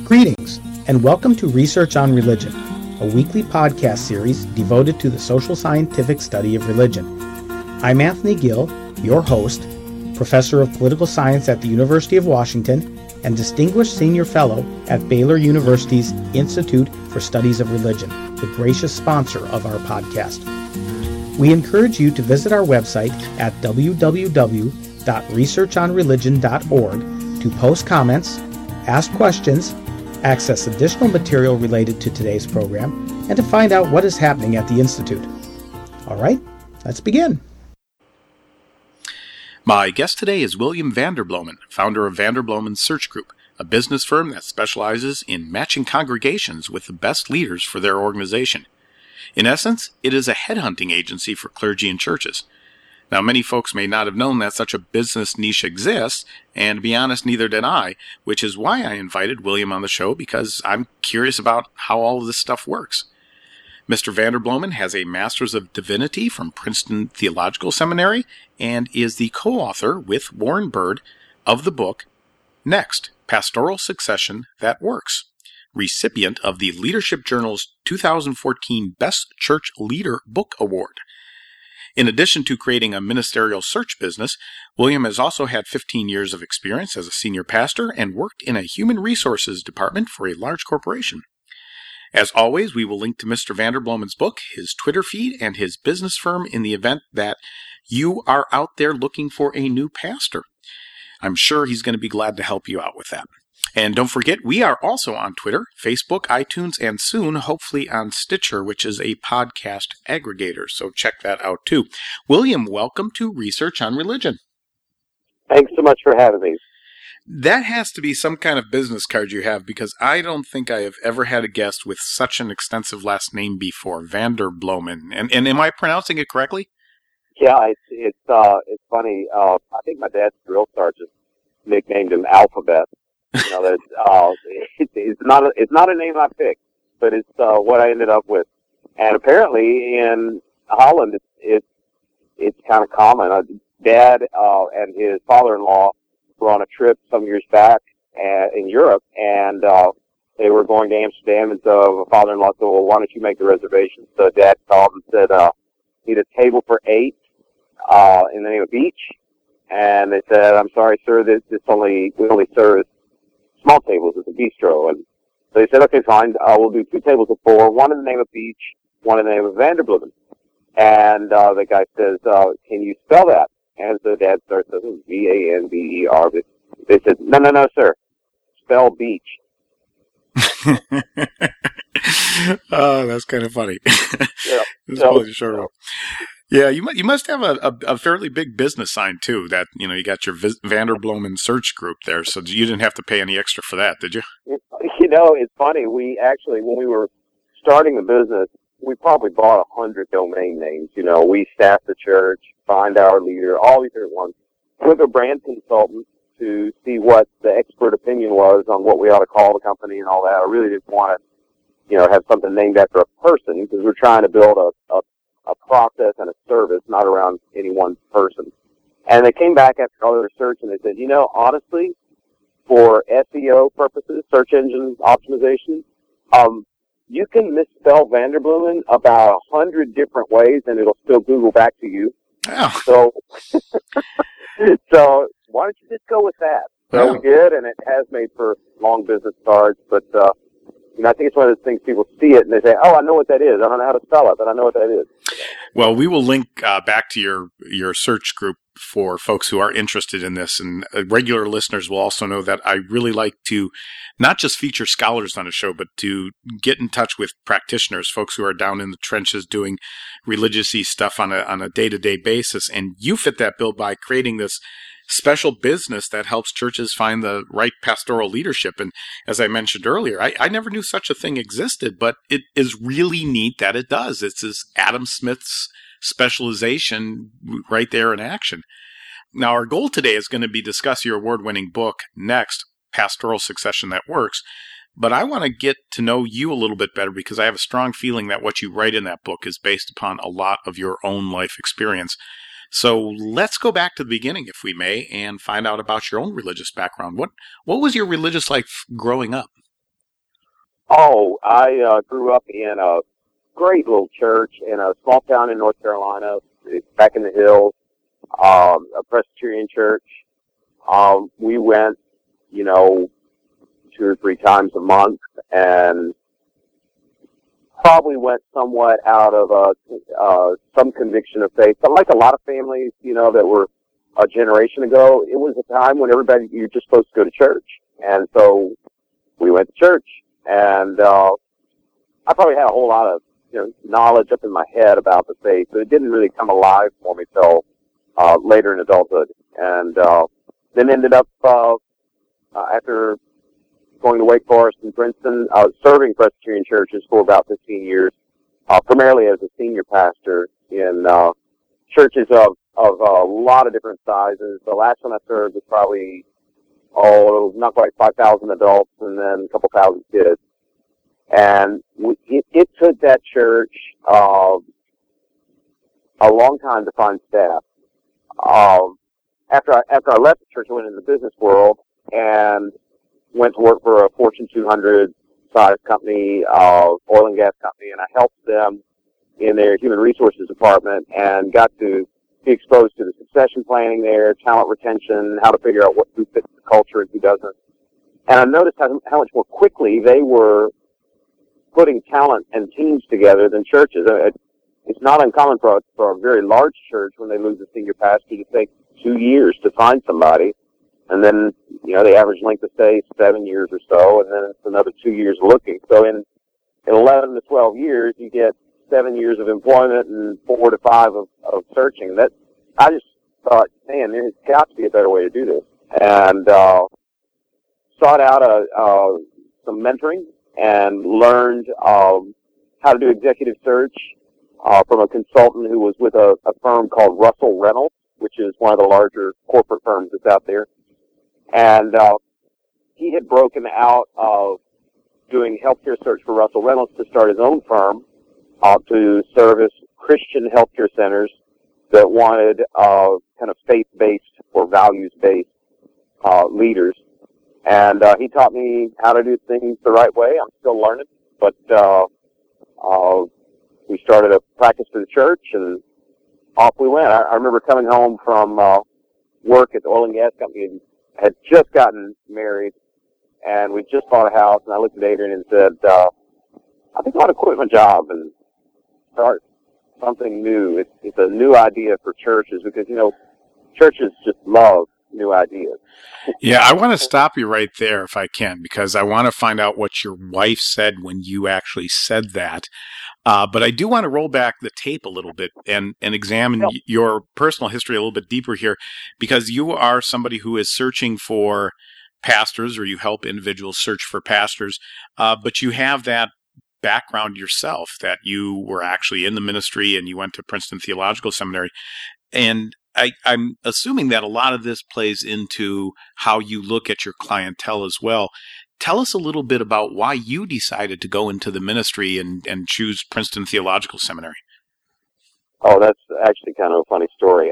Greetings, and welcome to Research on Religion, a weekly podcast series devoted to the social scientific study of religion. I'm Anthony Gill, your host, Professor of Political Science at the University of Washington, and Distinguished Senior Fellow at Baylor University's Institute for Studies of Religion, the gracious sponsor of our podcast. We encourage you to visit our website at www.researchonreligion.org to post comments, ask questions, access additional material related to today's program, and to find out what is happening at the Institute. All right, let's begin. My guest today is William Vanderbloemen, founder of Vanderbloemen Search Group, a business firm that specializes in matching congregations with the best leaders for their organization. In essence, it is a headhunting agency for clergy and churches. Now, many folks may not have known that such a business niche exists, and to be honest, neither did I, which is why I invited William on the show, because I'm curious about how all of this stuff works. Mr. Vanderbloemen has a Master's of Divinity from Princeton Theological Seminary and is the co-author with Warren Bird of the book Next, Pastoral Succession That Works, recipient of the Leadership Journal's 2014 Best Church Leader Book Award. In addition to creating a ministerial search business, William has also had 15 years of experience as a senior pastor and worked in a human resources department for a large corporation. As always, we will link to Mr. Vanderbloemen's book, his Twitter feed, and his business firm in the event that you are out there looking for a new pastor. I'm sure he's going to be glad to help you out with that. And don't forget, we are also on Twitter, Facebook, iTunes, and soon, hopefully, on Stitcher, which is a podcast aggregator. So check that out, too. William, welcome to Research on Religion. Thanks so much for having me. That has to be some kind of business card you have, because I don't think I have ever had a guest with such an extensive last name before, Vanderbloemen. And am I pronouncing it correctly? Yeah, it's funny. I think my dad's drill sergeant nicknamed him Alphabet. You know, it's not a name I picked, but it's what I ended up with. And apparently in Holland, it's kind of common. Dad and his father-in-law were on a trip some years back in Europe, and they were going to Amsterdam. And so my father-in-law said, "Well, why don't you make the reservation?" So Dad called and said, "Need a table for 8 in the name of beach." And they said, "I'm sorry, sir, we only serve small tables at the bistro." And so they said, "Okay, fine. We'll do 2 tables of 4, one in the name of Beach, one in the name of Vanderbloemen." And the guy says, "Can you spell that?" And so Dad starts saying V-A-N-B-E-R. But they said, No, sir. Spell Beach." Oh, that's kind of funny. Yeah. Sure. Yeah, you must have a fairly big business sign, too, that, you know, you got your Vanderbloemen Search Group there, so you didn't have to pay any extra for that, did you? You know, it's funny. We actually, when we were starting the business, we probably bought 100 domain names. You know, we staffed the church, find our leader, all these different ones. Took a brand consultant to see what the expert opinion was on what we ought to call the company and all that. I really didn't want to, you know, have something named after a person, because we're trying to build a process and a service, not around any one person. And they came back after all their research and they said, you know, honestly, for SEO purposes, search engine optimization, you can misspell Vanderbloemen about 100 different ways and it'll still Google back to you. Oh. So why don't you just go with that? So we did, and it has made for long business cards, but you know, I think it's one of those things people see it and they say, "Oh, I know what that is. I don't know how to spell it, but I know what that is." Well, we will link back to your search group for folks who are interested in this. And regular listeners will also know that I really like to not just feature scholars on the show, but to get in touch with practitioners, folks who are down in the trenches doing religious-y stuff on a day-to-day basis. And you fit that bill by creating this special business that helps churches find the right pastoral leadership. And as I mentioned earlier, I never knew such a thing existed, but it is really neat that it does. It's this Adam Smith's specialization right there in action. Now, our goal today is going to be discuss your award-winning book, Next, Pastoral Succession That Works. But I want to get to know you a little bit better, because I have a strong feeling that what you write in that book is based upon a lot of your own life experience. So let's go back to the beginning, if we may, and find out about your own religious background. What was your religious life growing up? Oh, I grew up in a great little church in a small town in North Carolina, back in the hills, a Presbyterian church. We went, 2 or 3 times a month, and probably went somewhat out of some conviction of faith. But like a lot of families, that were a generation ago, it was a time when you're just supposed to go to church. And so we went to church. And I probably had a whole lot of knowledge up in my head about the faith, but it didn't really come alive for me till later in adulthood. And then ended up, after going to Wake Forest and Princeton, serving Presbyterian churches for about 15 years, primarily as a senior pastor in churches of a lot of different sizes. The last one I served was probably, not quite 5,000 adults and then a couple thousand kids. And it took that church a long time to find staff. After I left the church, I went into the business world and went to work for a Fortune 200 size company, oil and gas company, and I helped them in their human resources department and got to be exposed to the succession planning there, talent retention, how to figure out who fits the culture and who doesn't. And I noticed how much more quickly they were putting talent and teams together than churches. It's not uncommon for a very large church, when they lose a senior pastor, to take 2 years to find somebody. And then, the average length of stay is 7 years or so, and then it's another 2 years looking. So in 11 to 12 years, you get 7 years of employment and 4 to 5 of searching. I just thought, man, there's got to be a better way to do this. And sought out some mentoring and learned how to do executive search from a consultant who was with a firm called Russell Reynolds, which is one of the larger corporate firms that's out there. And he had broken out of doing healthcare search for Russell Reynolds to start his own firm to service Christian healthcare centers that wanted kind of faith-based or values-based leaders. And he taught me how to do things the right way. I'm still learning, but we started a practice for the church, and off we went. I remember coming home from work at the oil and gas company, and had just gotten married, and we just bought a house, and I looked at Adrian and said, I think I ought to quit my job and start something new. It's a new idea for churches, because, churches just love new ideas. Yeah, I want to stop you right there if I can, because I want to find out what your wife said when you actually said that. But I do want to roll back the tape a little bit and examine your personal history a little bit deeper here, because you are somebody who is searching for pastors, or you help individuals search for pastors, but you have that background yourself, that you were actually in the ministry and you went to Princeton Theological Seminary. And I'm assuming that a lot of this plays into how you look at your clientele as well. Tell us a little bit about why you decided to go into the ministry and choose Princeton Theological Seminary. Oh, that's actually kind of a funny story.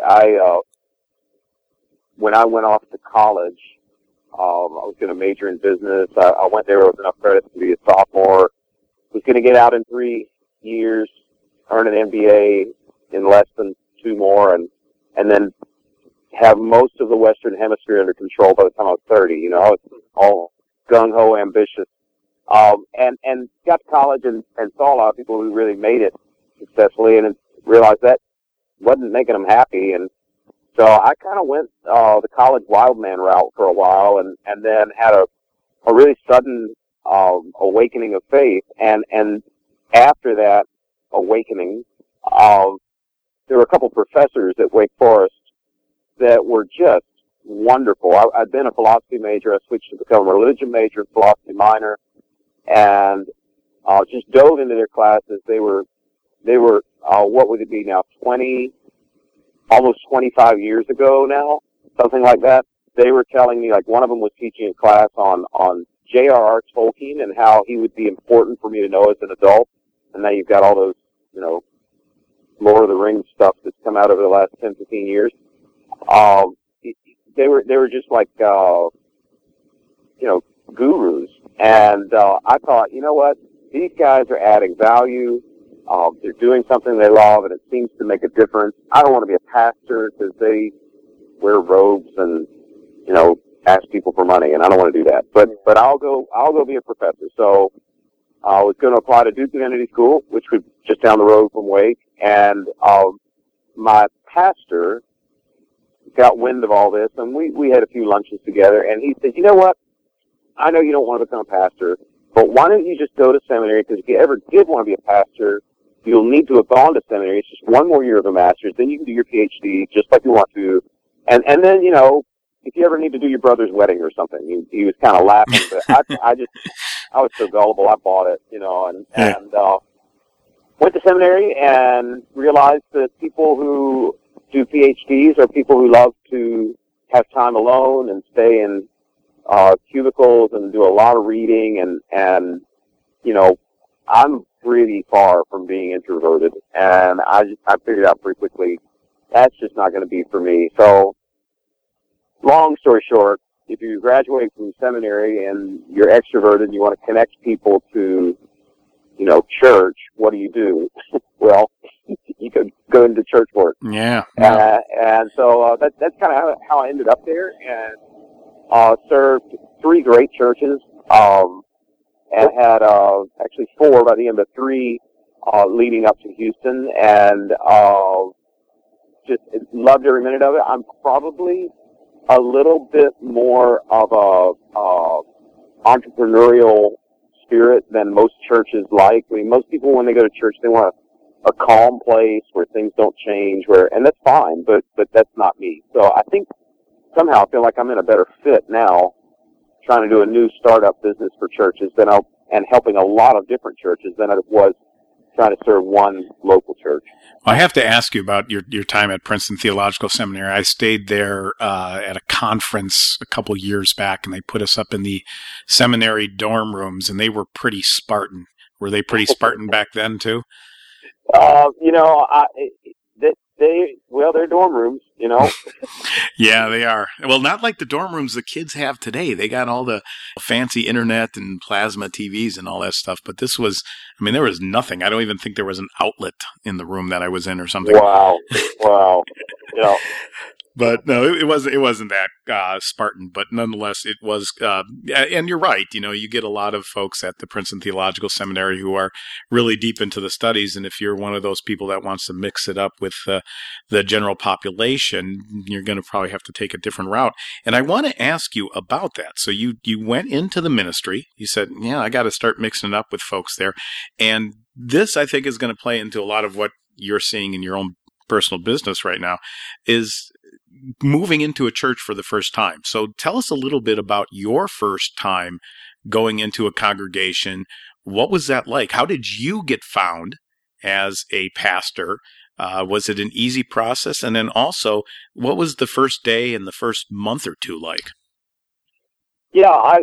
When I went off to college, I was going to major in business. I went there with enough credits to be a sophomore. Was going to get out in 3 years, earn an MBA in less than 2 more, and then have most of the Western Hemisphere under control by the time I was 30. I was all gung-ho ambitious. And got to college and saw a lot of people who really made it successfully, and realized that wasn't making them happy. And so I kind of went the college wild man route for a while, and then had a really sudden awakening of faith. And after that awakening, there were a couple professors at Wake Forest that were just wonderful. I'd been a philosophy major. I switched to become a religion major, philosophy minor, and just dove into their classes. They were what would it be now, almost 25 years ago now, something like that. They were telling me, like, one of them was teaching a class on J.R.R. Tolkien and how he would be important for me to know as an adult. And now you've got all those, Lord of the Rings stuff that's come out over the last 10, 15 years. They were just like, gurus. And I thought, you know what? These guys are adding value. They're doing something they love, and it seems to make a difference. I don't want to be a pastor because they wear robes and, you know, ask people for money, and I don't want to do that. But I'll go be a professor. So I was going to apply to Duke Divinity School, which was just down the road from Wake, and my pastor got wind of all this, and we had a few lunches together, and he said, you know what? I know you don't want to become a pastor, but why don't you just go to seminary? Because if you ever did want to be a pastor, you'll need to have gone to seminary. It's just one more year of a master's, then you can do your PhD just like you want to. And then, you know, if you ever need to do your brother's wedding or something, he was kind of laughing, but I was so gullible, I bought it, you know, and went to seminary and realized that people who do PhDs are people who love to have time alone and stay in cubicles and do a lot of reading, and you know, I'm pretty far from being introverted, and I figured out pretty quickly that's just not going to be for me. So, long story short, if you graduate from seminary and you're extroverted and you want to connect people to, you know, church, what do? Well, you could go into church work. Yeah. And so that's kind of how I ended up there, and served 3 great churches, and had actually 4 by the end, but 3 leading up to Houston, and just loved every minute of it. I'm probably a little bit more of a entrepreneurial spirit than most churches like. I mean, most people, when they go to church, they want a calm place where things don't change, and that's fine, but that's not me. So I think somehow I feel like I'm in a better fit now, trying to do a new startup business for churches and helping a lot of different churches than it was trying to serve one local church. Well, I have to ask you about your time at Princeton Theological Seminary. I stayed there at a conference a couple years back, and they put us up in the seminary dorm rooms, and they were pretty Spartan. Were they pretty Spartan back then too? You know, they're dorm rooms, you know. Yeah, they are. Well, not like the dorm rooms the kids have today. They got all the fancy internet and plasma TVs and all that stuff. But this was, I mean, there was nothing. I don't even think there was an outlet in the room that I was in or something. Wow. You know. But no, it wasn't that Spartan, but nonetheless, it was. And you're right. You know, you get a lot of folks at the Princeton Theological Seminary who are really deep into the studies, and if you're one of those people that wants to mix it up with the general population, you're going to probably have to take a different route. And I want to ask you about that. So you went into the ministry. You said, "Yeah, I got to start mixing it up with folks there," and this, I think, is going to play into a lot of what you're seeing in your own personal business right now, is moving into a church for the first time. So tell us a little bit about your first time going into a congregation. What was that like? How did you get found as a pastor? Was it an easy process? And then also, what was the first day and the first month or two like? Yeah, I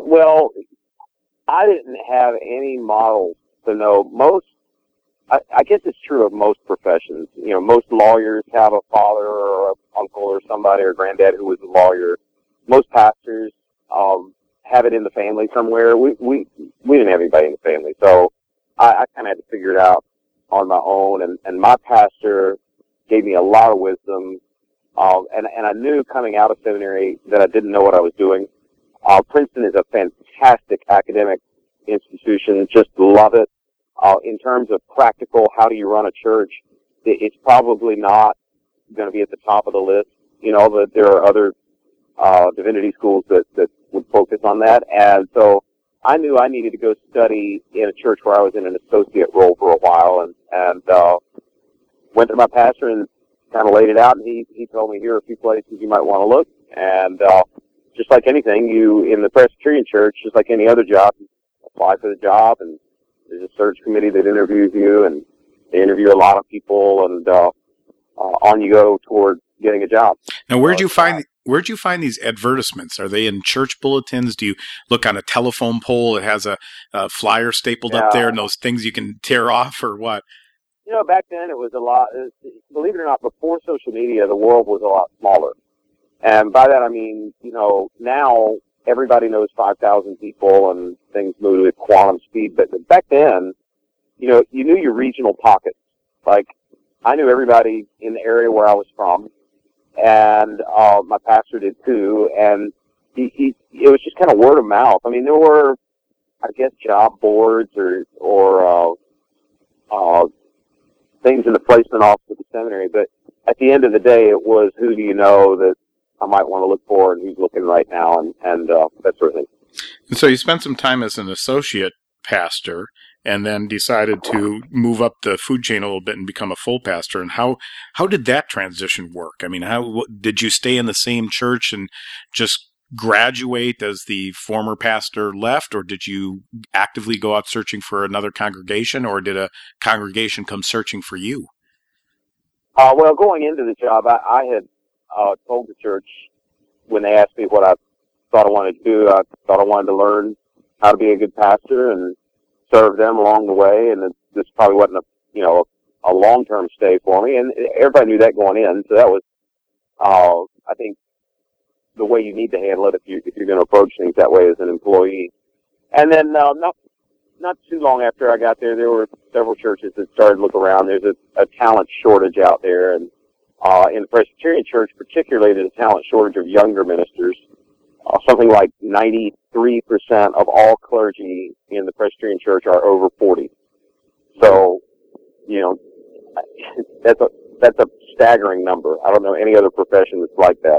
didn't have any models to know. I guess it's true of most professions. You know, most lawyers have a father or an uncle or somebody or granddad who was a lawyer. Most pastors have it in the family somewhere. We didn't have anybody in the family, so I kind of had to figure it out on my own. And my pastor gave me a lot of wisdom, and I knew coming out of seminary that I didn't know what I was doing. Princeton is a fantastic academic institution. Just love it. In terms of practical, how do you run a church, it's probably not going to be at the top of the list. You know, but there are other divinity schools that would focus on that. And so I knew I needed to go study in a church where I was in an associate role for a while, and went to my pastor and kind of laid it out, and he told me, here are a few places you might want to look. And just like anything, in the Presbyterian church, just like any other job, you apply for the job, and there's a search committee that interviews you, and they interview a lot of people, and on you go toward getting a job. Now, where'd you find these advertisements? Are they in church bulletins? Do you look on a telephone pole? It has a flyer stapled up there, and those things you can tear off, or what? You know, back then it was a lot. Believe it or not, before social media, the world was a lot smaller. And by that I mean, you know, now everybody knows 5,000 people and things move at quantum speed. But back then, you knew your regional pockets. Like, I knew everybody in the area where I was from, and my pastor did too. And it was just kind of word of mouth. I mean, there were, I guess, job boards or things in the placement office of the seminary. But at the end of the day, it was, who do you know that I might want to look for and who's looking right now, and that sort of thing. And so you spent some time as an associate pastor and then decided to move up the food chain a little bit and become a full pastor. And how did that transition work? I mean, how did you stay in the same church and just graduate as the former pastor left, or did you actively go out searching for another congregation, or did a congregation come searching for you? Well, going into the job, I had told the church when they asked me what I thought I wanted to do, I thought I wanted to learn how to be a good pastor and serve them along the way, and this probably wasn't a long-term stay for me, and everybody knew that going in, so that was, I think, the way you need to handle it if you're going to approach things that way as an employee. And then not too long after I got there were several churches that started to look around. There's a talent shortage out there, and in the Presbyterian Church particularly, there's a talent shortage of younger ministers. Something like 93% of all clergy in the Presbyterian Church are over 40. So, that's a staggering number. I don't know any other profession that's like that.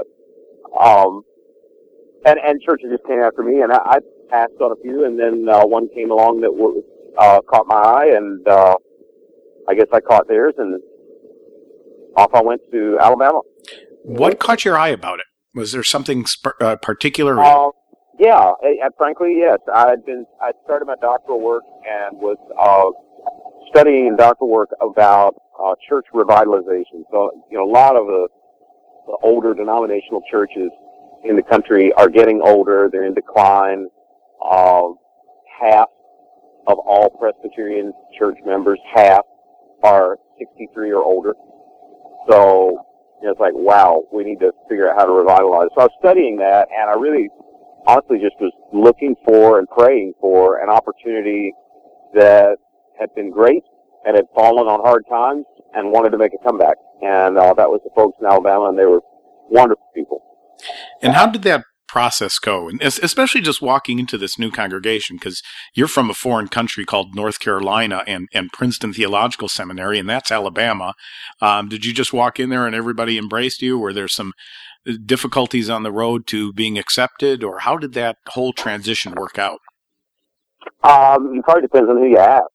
And churches just came after me, and I passed on a few, and then one came along that caught my eye, and I guess I caught theirs, and off I went to Alabama. What caught your eye about it? Was there something particular? Yeah, frankly, yes. I started my doctoral work and was studying doctoral work about church revitalization. So, a lot of the older denominational churches in the country are getting older. They're in decline. Half of all Presbyterian church members, half are 63 or older. So, it's like, wow, we need to figure out how to revitalize. So I was studying that, and I really, honestly, just was looking for and praying for an opportunity that had been great and had fallen on hard times and wanted to make a comeback. And that was the folks in Alabama, and they were wonderful people. And how did that process go? And especially just walking into this new congregation, because you're from a foreign country called North Carolina and Princeton Theological Seminary, and that's Alabama. Did you just walk in there and everybody embraced you? Were there some difficulties on the road to being accepted, or how did that whole transition work out? It probably depends on who you ask.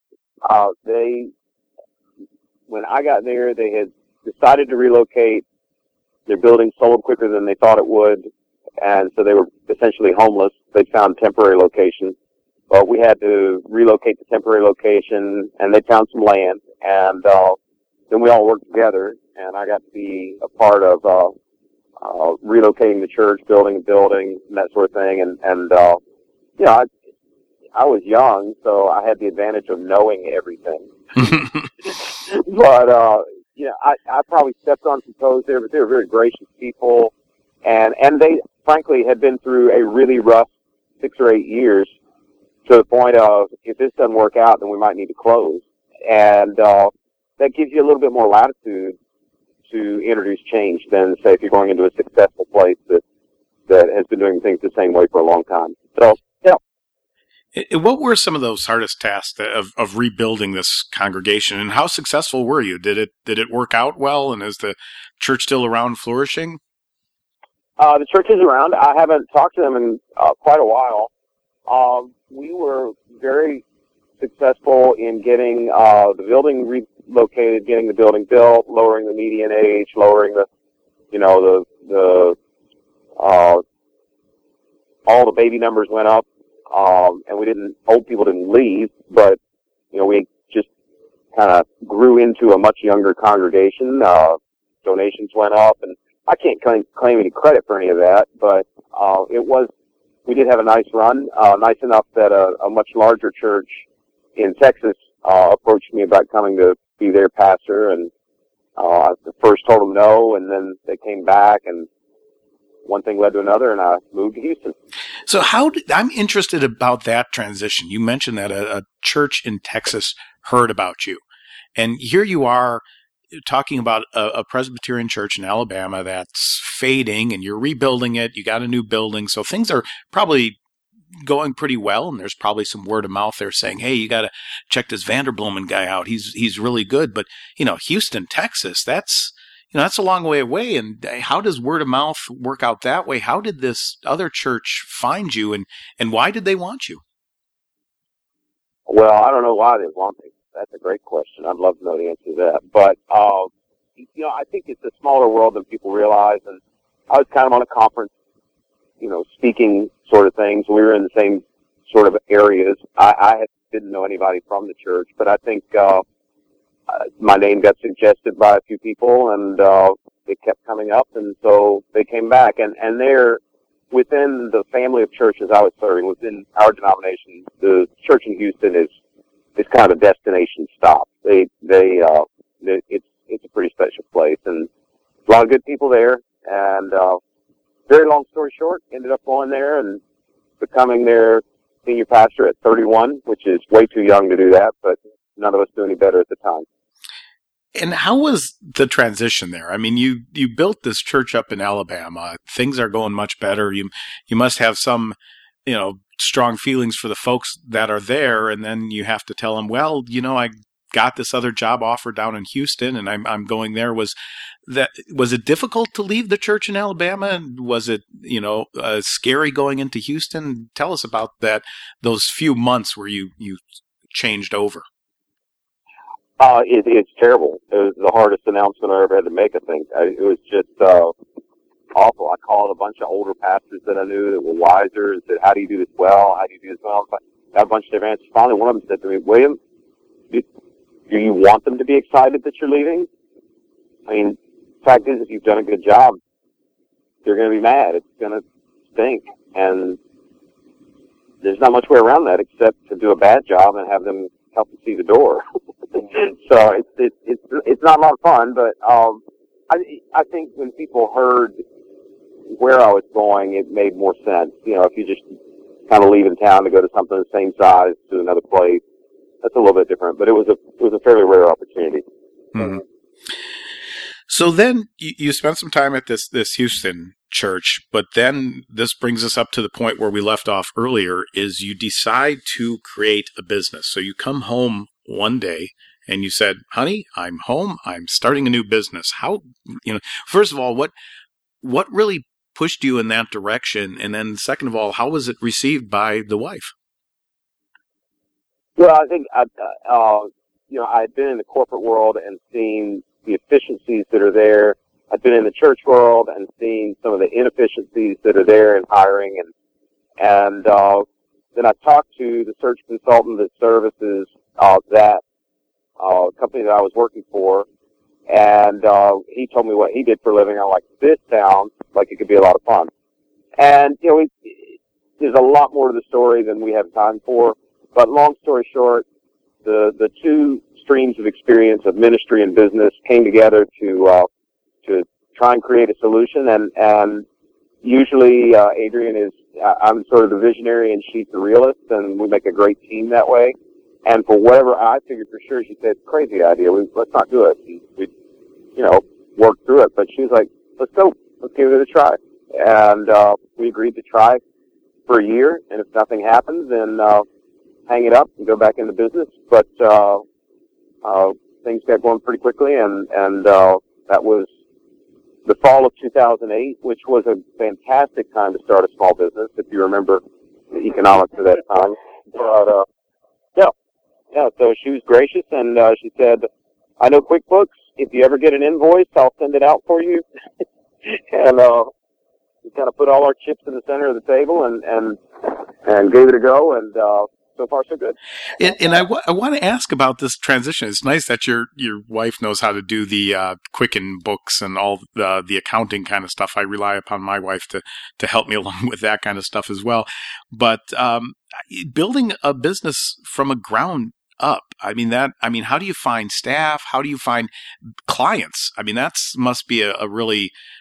When I got there, they had decided to relocate. Their building sold quicker than they thought it would, and so they were essentially homeless. They'd found a temporary location. But we had to relocate the temporary location, and they found some land, and then we all worked together, and I got to be a part of relocating the church, building a building, and that sort of thing. And I was young, so I had the advantage of knowing everything. But I probably stepped on some toes there, but they were very gracious people, and they frankly had been through a really rough 6 or 8 years, to the point of, if this doesn't work out, then we might need to close. And that gives you a little bit more latitude to introduce change than, say, if you're going into a successful place that has been doing things the same way for a long time. So, yeah. What were some of those hardest tasks of rebuilding this congregation, and how successful were you? Did it work out well, and is the church still around, flourishing? The church is around. I haven't talked to them in quite a while. We were very successful in getting the building relocated, getting the building built, lowering the median age, lowering all the baby numbers went up. And old people didn't leave, but, we just kind of grew into a much younger congregation. Donations went up, and I can't claim any credit for any of that, but, we did have a nice run, nice enough that a much larger church in Texas, approached me about coming to be their pastor, and, I first told them no, and then they came back, and one thing led to another, and I moved to Houston. So I'm interested about that transition. You mentioned that a church in Texas heard about you, and here you are talking about a Presbyterian church in Alabama that's fading, and you're rebuilding it. You got a new building, so things are probably going pretty well, and there's probably some word of mouth there saying, hey, you got to check this Vanderbloemen guy out. He's really good. But, Houston, Texas, that's a long way away. And how does word of mouth work out that way? How did this other church find you, and why did they want you? Well, I don't know why they want me. That's a great question. I'd love to know the answer to that. But, I think it's a smaller world than people realize. And I was kind of on a conference, speaking sort of things. We were in the same sort of areas. I didn't know anybody from the church, but I think my name got suggested by a few people, and it kept coming up, and so they came back. And they're within the family of churches I was serving, within our denomination, the church in Houston is kind of a destination stop. It's a pretty special place, and a lot of good people there. And very long story short, ended up going there and becoming their senior pastor at 31, which is way too young to do that, but none of us knew any better at the time. And how was the transition there? I mean, you built this church up in Alabama. Things are going much better. You must have some, strong feelings for the folks that are there, and then you have to tell them, well, I got this other job offer down in Houston, and I'm going there. Was it difficult to leave the church in Alabama? Was it, scary going into Houston? Tell us about those few months where you changed over. It's terrible. It was the hardest announcement I ever had to make, I think. It was just awful. I called a bunch of older pastors that I knew that were wiser and said, how do you do this well? How do you do this well? I got a bunch of different answers. Finally, one of them said to me, William, do you want them to be excited that you're leaving? I mean, the fact is, if you've done a good job, they're going to be mad. It's going to stink. And there's not much way around that except to do a bad job and have them help you see the door. So it's not a lot of fun, but I think when people heard where I was going, it made more sense. If you just kind of leaving town to go to something the same size to another place, that's a little bit different. But it was a fairly rare opportunity. Mm-hmm. So then you spent some time at this Houston church, but then this brings us up to the point where we left off earlier, is you decide to create a business. So you come home one day and you said, honey, I'm home. I'm starting a new business. How, first of all, what really pushed you in that direction? And then second of all, how was it received by the wife? Well, I think, I'd been in the corporate world and seen the efficiencies that are there. I've been in the church world and seen some of the inefficiencies that are there in hiring. And then I talked to the search consultant that services that company that I was working for, and he told me what he did for a living. I'm like, this sounds like it could be a lot of fun. And, there's a lot more to the story than we have time for. But long story short, the two streams of experience of ministry and business came together to try and create a solution. And usually, Adrienne is, I'm sort of the visionary and she's the realist, and we make a great team that way. And for whatever, I figured for sure, she said, crazy idea, let's not do it. We worked through it. But she was like, let's go, let's give it a try. And we agreed to try for a year, and if nothing happens, then hang it up and go back into business. But things got going pretty quickly, and that was the fall of 2008, which was a fantastic time to start a small business, if you remember the economics of that time. But yeah, so she was gracious, and she said, I know QuickBooks. If you ever get an invoice, I'll send it out for you. And we kind of put all our chips in the center of the table and gave it a go, and so far so good. And I want to ask about this transition. It's nice that your wife knows how to do the Quicken books and all the accounting kind of stuff. I rely upon my wife to help me along with that kind of stuff as well. But building a business from a ground up, how do you find staff? How do you find clients? I mean, must be a really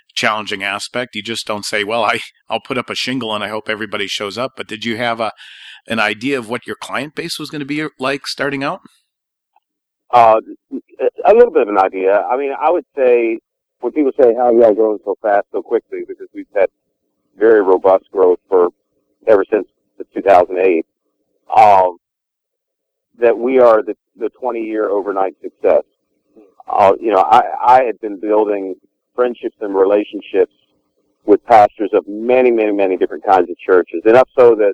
challenging aspect. You just don't say, well, I'll put up a shingle and I hope everybody shows up. But did you have an idea of what your client base was going to be like starting out? A little bit of an idea. I mean, I would say when people say, how have y'all grown so fast, so quickly, because we've had very robust growth for ever since 2008, that we are the 20-year overnight success. I had been building friendships and relationships with pastors of many, many, many different kinds of churches, enough so that,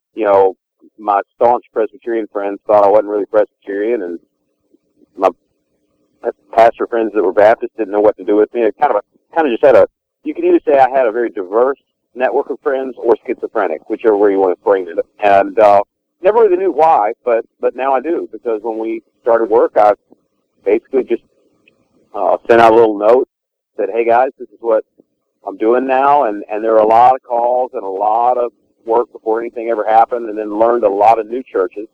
my staunch Presbyterian friends thought I wasn't really Presbyterian, and my pastor friends that were Baptist didn't know what to do with me. It kind of just had you could either say I had a very diverse network of friends or schizophrenic, whichever way you want to frame it. And never really knew why, but now I do, because when we started work, I basically just sent out a little note, said, hey guys, this is what I'm doing now, and there were a lot of calls and a lot of work before anything ever happened, and then learned a lot of new churches.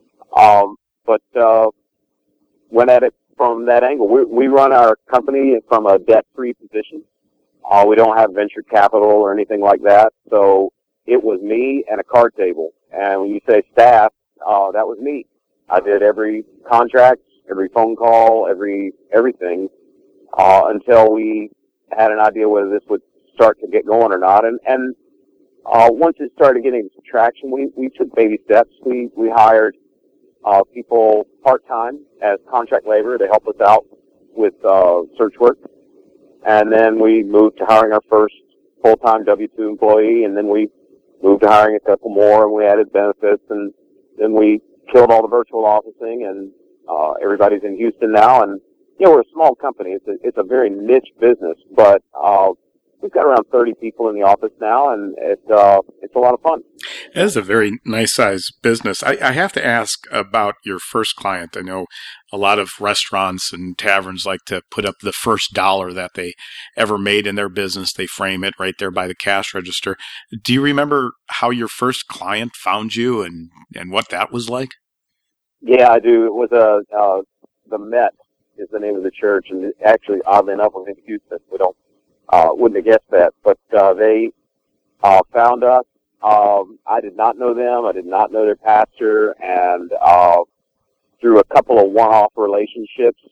But went at it from that angle. We run our company from a debt-free position. We don't have venture capital or anything like that, so it was me and a card table. And when you say staff, that was me. I did every contract, every phone call, everything, until we had an idea whether this would start to get going or not. And once it started getting some traction, we took baby steps. We hired people part-time as contract labor to help us out with search work. And then we moved to hiring our first full-time W-2 employee, and then we moved to hiring a couple more, and we added benefits, and then we killed all the virtual officing, and everybody's in Houston now. And we're a small company. It's a very niche business, but we've got around 30 people in the office now, and it's a lot of fun. It is a very nice sized business. I have to ask about your first client. I know a lot of restaurants and taverns like to put up the first dollar that they ever made in their business. They frame it right there by the cash register. Do you remember how your first client found you and what that was like? Yeah, I do. It was the Met is the name of the church, and actually, oddly enough, I'm in Houston. We wouldn't have guessed that, but they found us. I did not know them. I did not know their pastor, and through a couple of one-off relationships,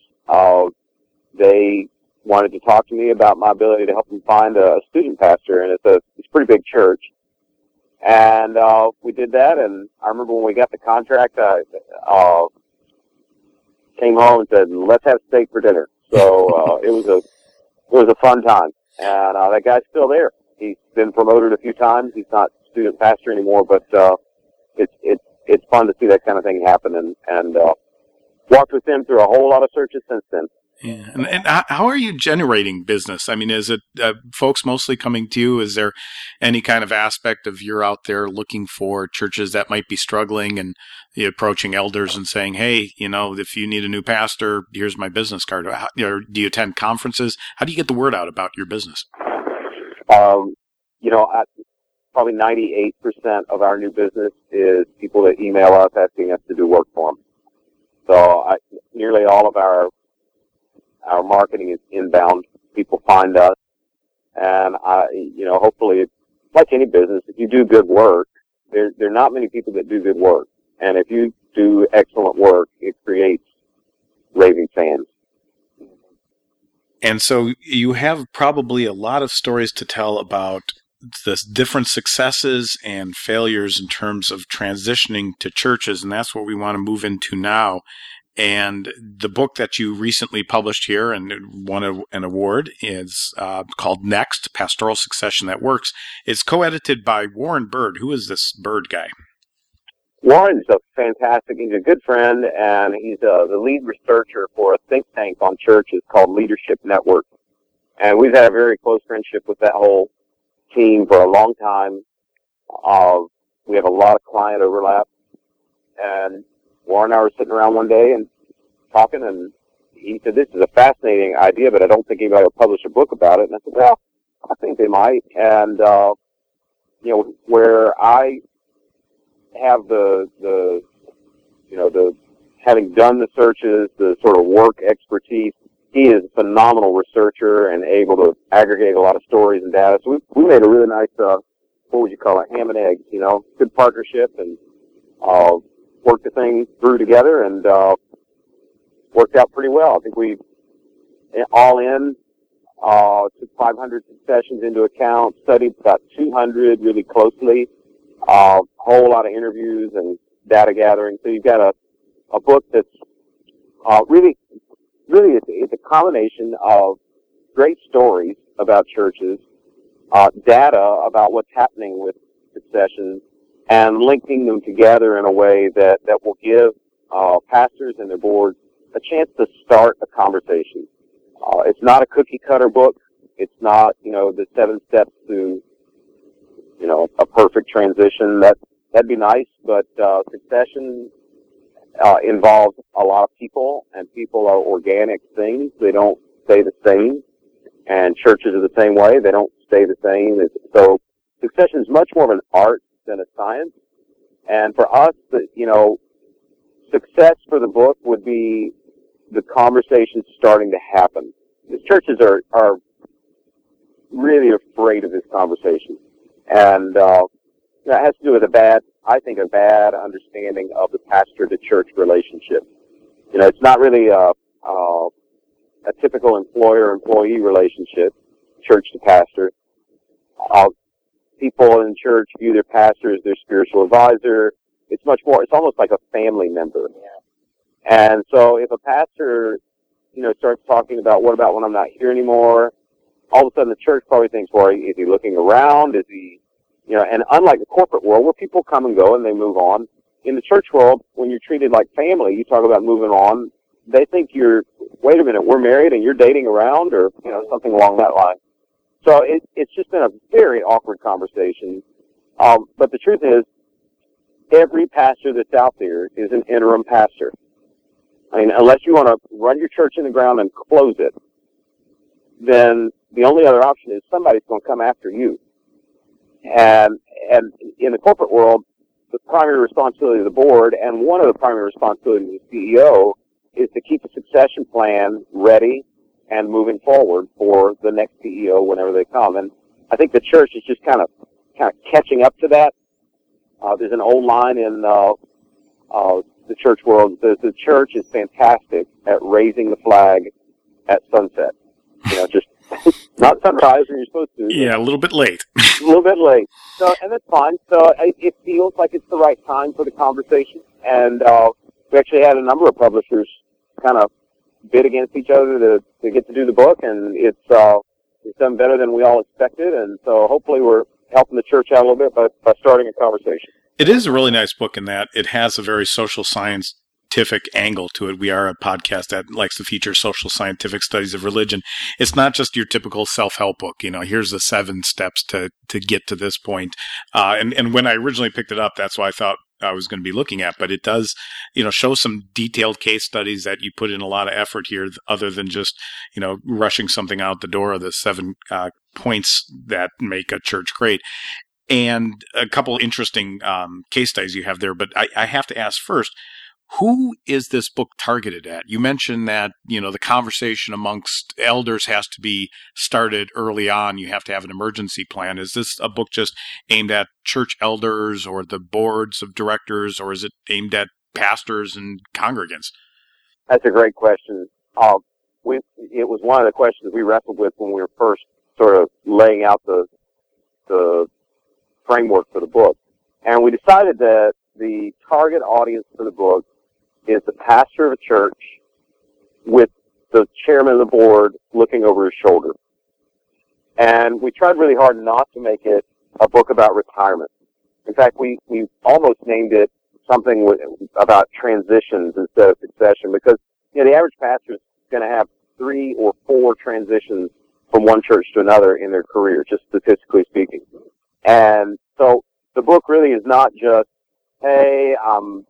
they wanted to talk to me about my ability to help them find a student pastor, and it's a pretty big church. And we did that, and I remember when we got the contract, I came home and said, let's have steak for dinner. So it was a fun time. And that guy's still there. He's been promoted a few times. He's not student pastor anymore, but it's fun to see that kind of thing happen, and walked with him through a whole lot of searches since then. Yeah. And how are you generating business? I mean, is it folks mostly coming to you? Is there any kind of aspect of you're out there looking for churches that might be struggling and you're approaching elders and saying, hey, if you need a new pastor, here's my business card? Or do you attend conferences? How do you get the word out about your business? Probably 98% of our new business is people that email us asking us to do work for them. So nearly all of our marketing is inbound. People find us, and hopefully, like any business, if you do good work, there are not many people that do good work, and if you do excellent work, it creates raving fans. And so you have probably a lot of stories to tell about the different successes and failures in terms of transitioning to churches, and that's what we want to move into now. And the book that you recently published here and won an award is called Next, Pastoral Succession That Works. It's co-edited by Warren Bird. Who is this Bird guy? Warren's he's a good friend, and he's the lead researcher for a think tank on churches called Leadership Network. And we've had a very close friendship with that whole team for a long time. We have a lot of client overlap, and Warren and I were sitting around one day and talking, and he said, this is a fascinating idea, but I don't think anybody will publish a book about it. And I said, well, I think they might. And, where I have the having done the searches, the sort of work expertise, he is a phenomenal researcher and able to aggregate a lot of stories and data. So we made a really nice, what would you call it, ham and eggs, good partnership, and worked the thing through together, and worked out pretty well. I think we, all in, took 500 sessions into account, studied about 200 really closely, whole lot of interviews and data gathering. So you've got a book that's really it's a combination of great stories about churches, data about what's happening with succession, and linking them together in a way that will give pastors and their boards a chance to start a conversation. It's not a cookie-cutter book. It's not, the 7 steps to, a perfect transition. That'd be nice, but succession involves a lot of people, and people are organic things. They don't stay the same, and churches are the same way. They don't stay the same. So succession is much more of an art than a science. And for us, success for the book would be the conversation starting to happen. Because churches are really afraid of this conversation. And that has to do with a bad understanding of the pastor-to-church relationship. It's not really a typical employer-employee relationship, church to pastor. People in church view their pastor as their spiritual advisor. It's almost like a family member. And so if a pastor, starts talking about, what about when I'm not here anymore? All of a sudden the church probably thinks, well, is he looking around? Is he, and unlike the corporate world where people come and go and they move on, in the church world, when you're treated like family, you talk about moving on, they think wait a minute, we're married and you're dating around, or, something along that line. So it's just been a very awkward conversation. But the truth is, every pastor that's out there is an interim pastor. I mean, unless you want to run your church in the ground and close it, then the only other option is somebody's going to come after you. And in the corporate world, the primary responsibility of the board, and one of the primary responsibilities of the CEO, is to keep a succession plan ready and moving forward for the next CEO whenever they come. And I think the church is just kind of catching up to that. There's an old line in the church world that says the church is fantastic at raising the flag at sunset. Just not sunrise when you're supposed to. Yeah, a little bit late. A little bit late. So, and that's fine. So it feels like it's the right time for the conversation. And we actually had a number of publishers kind of bid against each other to get to do the book, and it's done better than we all expected. And so hopefully we're helping the church out a little bit by starting a conversation. It is a really nice book in that it has a very social scientific angle to it. We are a podcast that likes to feature social scientific studies of religion. It's not just your typical self-help book. Here's the 7 steps to get to this point. And when I originally picked it up, that's what I thought I was going to be looking at. But it does, show some detailed case studies that you put in a lot of effort here, other than just, rushing something out the door of the 7 points that make a church great. And a couple interesting case studies you have there. But I have to ask first, who is this book targeted at? You mentioned that, the conversation amongst elders has to be started early on. You have to have an emergency plan. Is this a book just aimed at church elders or the boards of directors, or is it aimed at pastors and congregants? That's a great question. It was one of the questions we wrestled with when we were first sort of laying out the framework for the book. And we decided that the target audience for the book is the pastor of a church with the chairman of the board looking over his shoulder. And we tried really hard not to make it a book about retirement. In fact, we almost named it something about transitions instead of succession, because the average pastor is going to have 3 or 4 transitions from one church to another in their career, just statistically speaking. And so the book really is not just, hey, I'm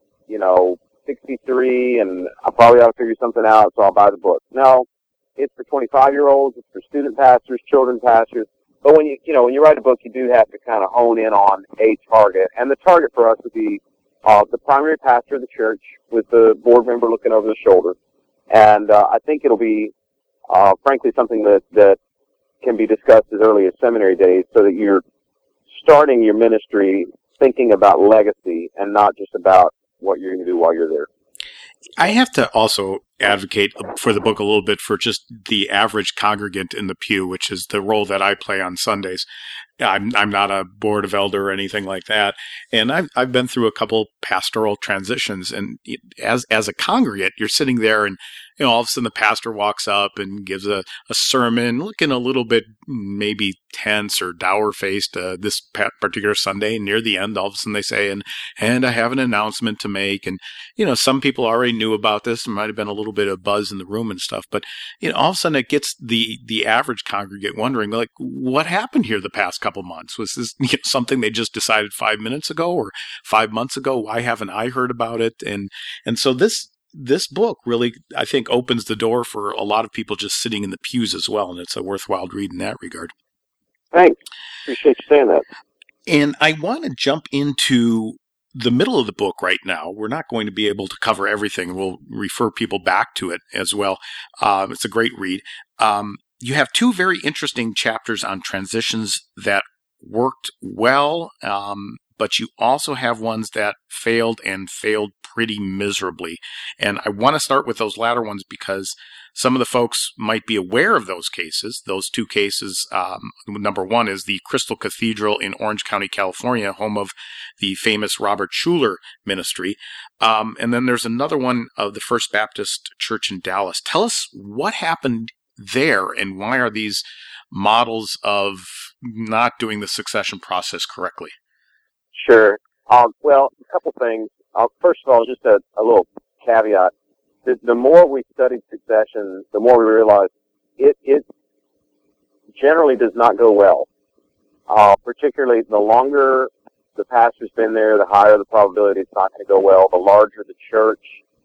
63 and I probably ought to figure something out, so I'll buy the book. No, it's for 25-year-olds, it's for student pastors, children pastors. But when you write a book, you do have to kind of hone in on a target. And the target for us would be the primary pastor of the church with the board member looking over the shoulder. And I think it'll be frankly, something that can be discussed as early as seminary days, so that you're starting your ministry thinking about legacy and not just about what you're going to do while you're there. I have to also advocate for the book a little bit for just the average congregant in the pew, which is the role that I play on Sundays. I'm not a board of elder or anything like that, and I've been through a couple pastoral transitions. And as a congregant, you're sitting there, and all of a sudden the pastor walks up and gives a sermon, looking a little bit maybe tense or dour faced this particular Sunday. And near the end, all of a sudden they say, and I have an announcement to make. And some people already knew about this. There might have been a little bit of buzz in the room and stuff, but all of a sudden it gets the average congregant wondering, like, what happened here the past couple months? Was this something they just decided 5 minutes ago or 5 months ago? Why haven't I heard about it? And so this book really, I think, opens the door for a lot of people just sitting in the pews as well, and it's a worthwhile read in that regard. Thanks. Appreciate you saying that. And I want to jump into the middle of the book right now. We're not going to be able to cover everything. We'll refer people back to it as well. It's a great read. You have two very interesting chapters on transitions that worked well, but you also have ones that failed pretty miserably. And I want to start with those latter ones because some of the folks might be aware of those cases. Those two cases, number one is the Crystal Cathedral in Orange County, California, home of the famous Robert Schuller ministry. And then there's another one of the First Baptist Church in Dallas. Tell us what happened there and why are these models of not doing the succession process correctly? Sure. Well, a couple things. First of all, just a little caveat. The more we studied succession, the more we realized it generally does not go well. Particularly the longer the pastor's been there, the higher the probability it's not going to go well. The larger the church,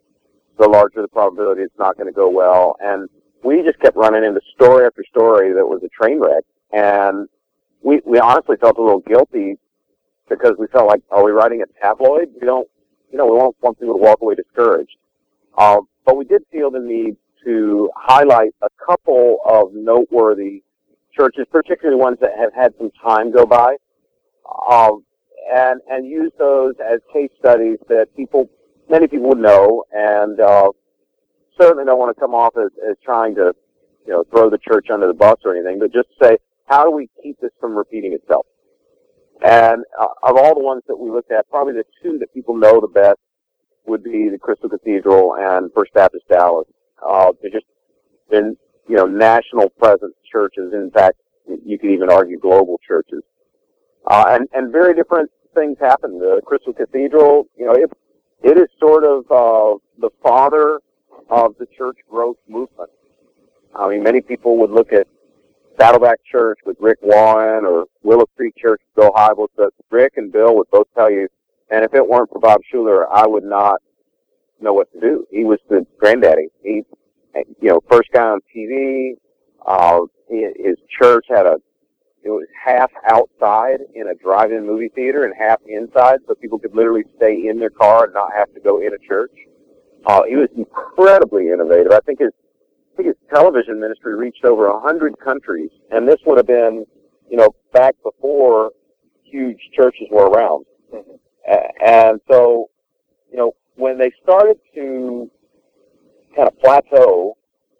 the larger the probability it's not going to go well. And we just kept running into story after story that was a train wreck. And we honestly felt a little guilty because we felt like, are we writing a tabloid? We don't want people to walk away discouraged. But we did feel the need to highlight a couple of noteworthy churches, particularly ones that have had some time go by, and use those as case studies that many people would know, and certainly don't want to come off as trying to, throw the church under the bus or anything, but just say, how do we keep this from repeating itself? And of all the ones that we looked at, probably the two that people know the best would be the Crystal Cathedral and First Baptist Dallas. They're just been, national presence churches. In fact, you could even argue global churches. And very different things happen. The Crystal Cathedral, it is sort of the father of the church growth movement. I mean, many people would look at Saddleback Church with Rick Warren or Willow Creek Church with Bill Hybels, but Rick and Bill would both tell you, and if it weren't for Bob Schuller, I would not know what to do. He was the granddaddy. He, first guy on TV. His church it was half outside in a drive-in movie theater and half inside, so people could literally stay in their car and not have to go in a church. He was incredibly innovative. I think his television ministry reached over 100 countries, and this would have been, back before huge churches were around. And so, when they started to kind of plateau,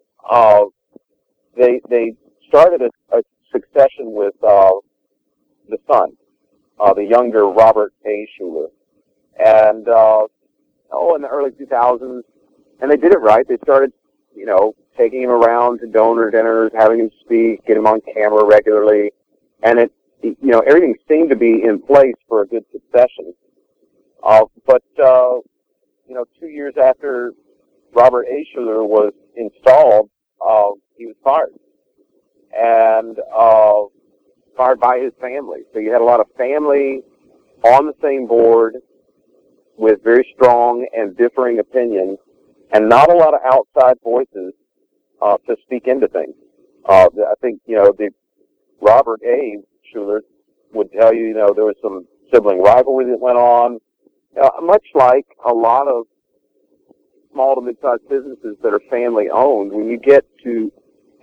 they started a succession with the son, the younger Robert A. Schuller. And in the early 2000s, and they did it right. They started, taking him around to donor dinners, having him speak, get him on camera regularly, and everything seemed to be in place for a good succession. But 2 years after Robert A. Schuller was installed, he was fired. And fired by his family. So you had a lot of family on the same board with very strong and differing opinions, and not a lot of outside voices to speak into things. I think, the Robert A. Schuller would tell you, there was some sibling rivalry that went on, much like a lot of small to mid-sized businesses that are family-owned. When you get to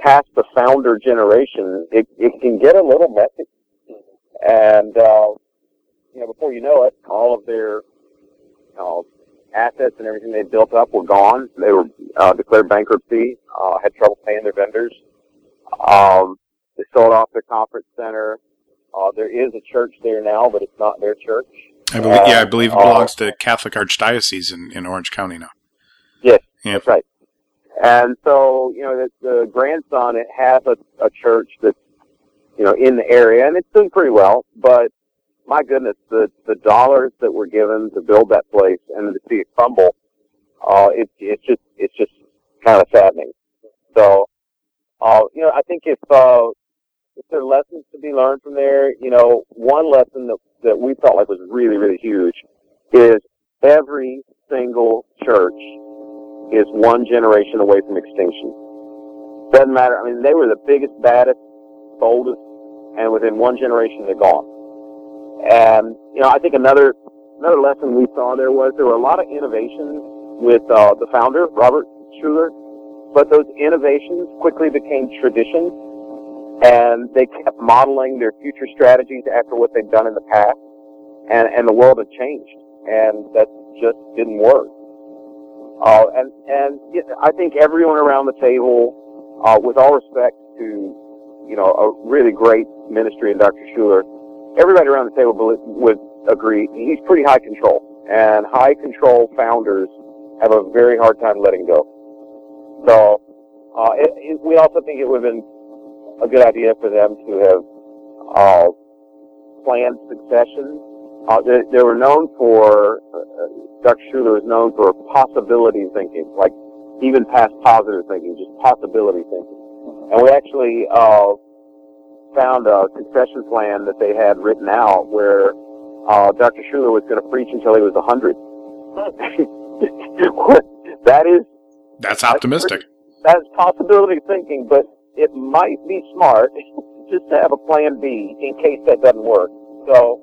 past the founder generation, it can get a little messy. And, before you know it, all of their assets and everything they built up were gone. They were declared bankruptcy, had trouble paying their vendors. They sold off their conference center. There is a church there now, but it's not their church. I believe it belongs to Catholic Archdiocese in Orange County now. Yes, yeah. That's right. And so, the grandson, it has a church that's, in the area, and it's doing pretty well, but my goodness, the dollars that were given to build that place and to see it crumble, it's just kind of saddening. So, I think if there are lessons to be learned from there, one lesson that we felt like was really, really huge is every single church is one generation away from extinction. Doesn't matter. I mean, they were the biggest, baddest, boldest, and within one generation they're gone. And, I think another lesson we saw there were a lot of innovations with the founder, Robert Schuller, but those innovations quickly became traditions, and they kept modeling their future strategies after what they'd done in the past, and the world had changed, and that just didn't work. And I think everyone around the table, with all respect to, a really great ministry in Dr. Schuller, everybody around the table would agree he's pretty high control, and high control founders have a very hard time letting go. So we also think it would have been a good idea for them to have planned succession. They were known for, Dr. Schuller was known for possibility thinking, like even past positive thinking, just possibility thinking. And we actually found a succession plan that they had written out where Dr. Schuller was going to preach until he was 100. That's optimistic. That's possibility thinking, but it might be smart just to have a plan B in case that doesn't work. So,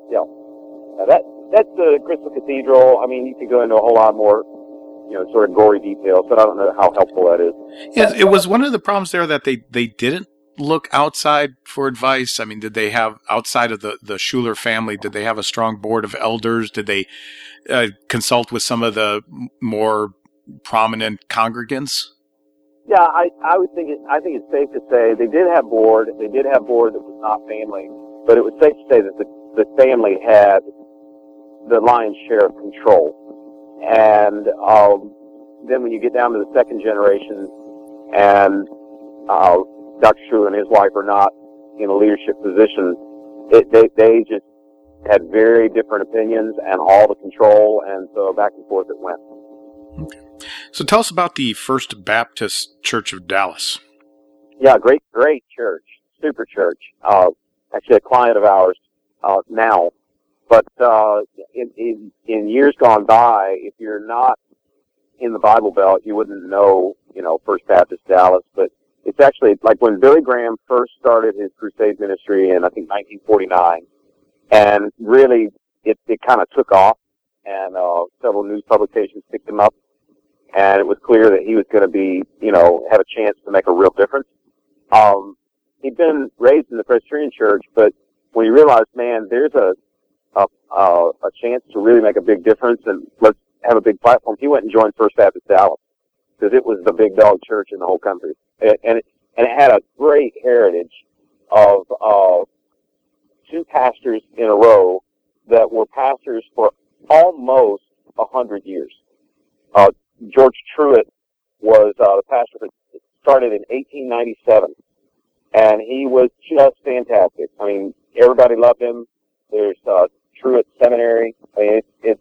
that's the Crystal Cathedral. I mean, you could go into a whole lot more, sort of gory details, but I don't know how helpful that is. Yeah, it was one of the problems there that they didn't look outside for advice. I mean, did they have, outside of the Schuller family, did they have a strong board of elders? Did they consult with some of the more prominent congregants? Yeah, I think it's safe to say they did have board. They did have board that was not family, but it was safe to say that the family had the lion's share of control. And then when you get down to the second generation, and Dr. Schuller and his wife are not in a leadership position, they just had very different opinions and all the control, and so back and forth it went. Okay. So tell us about the First Baptist Church of Dallas. Yeah, great church, super church. Actually a client of ours now. But in years gone by, if you're not in the Bible Belt, you wouldn't know, First Baptist Dallas. But it's actually like when Billy Graham first started his crusade ministry in, I think, 1949, and really it kind of took off, and several news publications picked him up, and it was clear that he was going to be, have a chance to make a real difference. He'd been raised in the Presbyterian Church, but when he realized, man, there's a chance to really make a big difference, and let's have a big platform, he went and joined First Baptist Dallas, because it was the big dog church in the whole country. And it had a great heritage of two pastors in a row that were pastors for almost 100 years. George Truett was the pastor that started in 1897, and he was just fantastic. I mean, everybody loved him. There's Truett Seminary. I mean, it's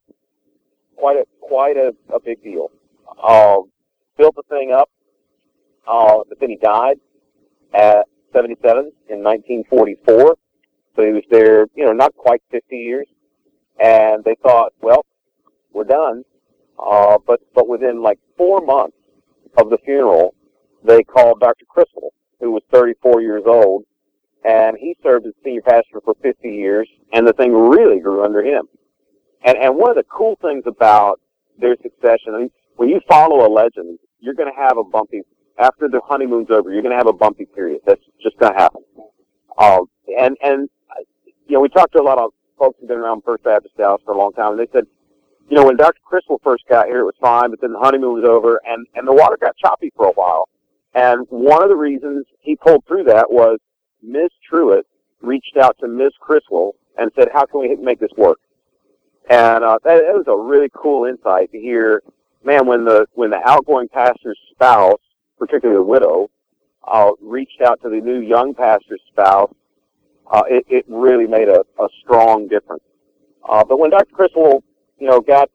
quite a big deal. Built the thing up, but then he died at 77 in 1944. So he was there, not quite 50 years. And they thought, well, we're done. But within like 4 months of the funeral, they called Dr. Crystal, who was 34 years old, and he served as senior pastor for 50 years, and the thing really grew under him. And one of the cool things about their succession, I mean, when you follow a legend, you're going to have a bumpy after the honeymoon's over, you're going to have a bumpy period. That's just going to happen. And we talked to a lot of folks who've been around First Baptist Dallas for a long time, and they said, when Dr. Criswell first got here, it was fine, but then the honeymoon was over, and the water got choppy for a while. And one of the reasons he pulled through that was Ms. Truitt reached out to Ms. Criswell and said, how can we make this work? And that was a really cool insight to hear, man, when the outgoing pastor's spouse, particularly the widow, reached out to the new young pastor's spouse, it really made a strong difference. But when Dr. Criswell, got,